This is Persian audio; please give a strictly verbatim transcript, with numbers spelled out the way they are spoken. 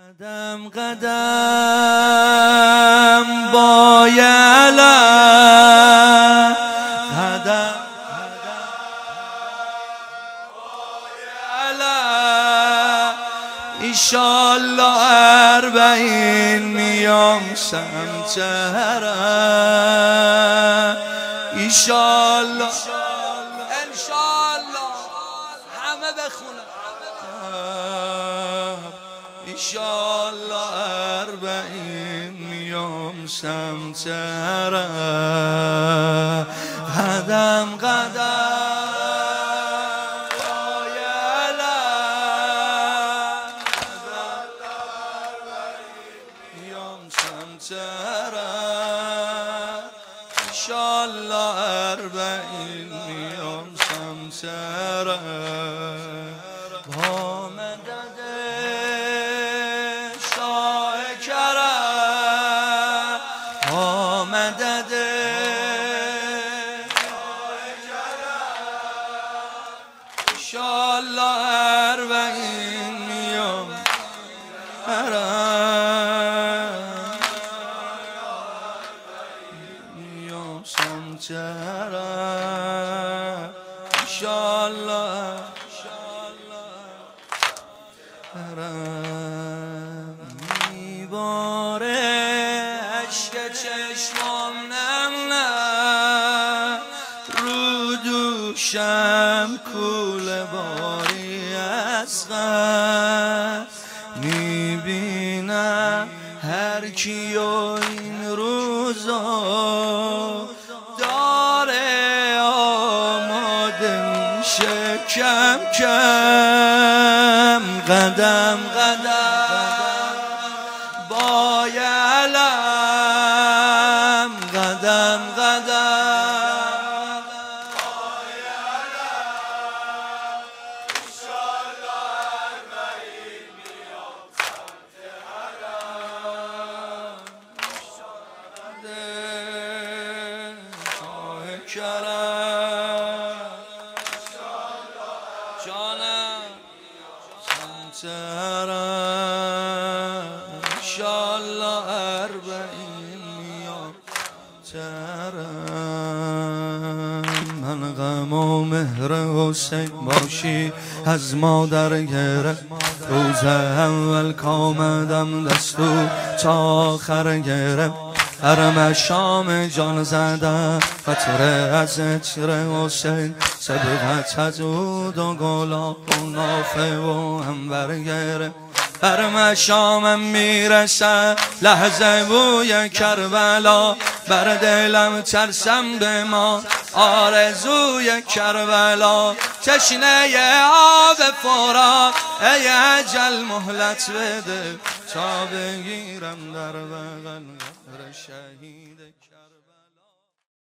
قدم قدم با یلا قدم ایشالله اربعین میام سمت حرم ایشالله انشالله همه بخونم ایشالله اربعین میام سمت حرم قدم قدم ایشالله اربعین میام سمت حرم با مدد شاه کرم با مدد شاه کرم ایشالله اربعین میام حرم سمت حرم ایشالله حرم میباره عشق چشمام نم نه رو دوشم کوله باری از غم میبینم هر کیو این روزا داره آماده میشه کم کم قدم قدم با علم قدم قدم با علم ایشالله اربعین میام سمت حرم کرم جانم سمت حرم ایشالله اربعین میام حرم من غم و مهر حسین باشی از مادر گرفت روز اول کامدم دستو تا آخر گرفت حرم شام جان زدم قطره از عطر حسین صبغت از عود و گلاب و نافه و عنبر گرفت حرم شامم میرسم لحظه بوی کربلا بر دلم ترسم به ما آرزوی کربلا تشنه آب فرات ای اجل مهلت بده تا بگیرم در بغل قبر شهید کربلا.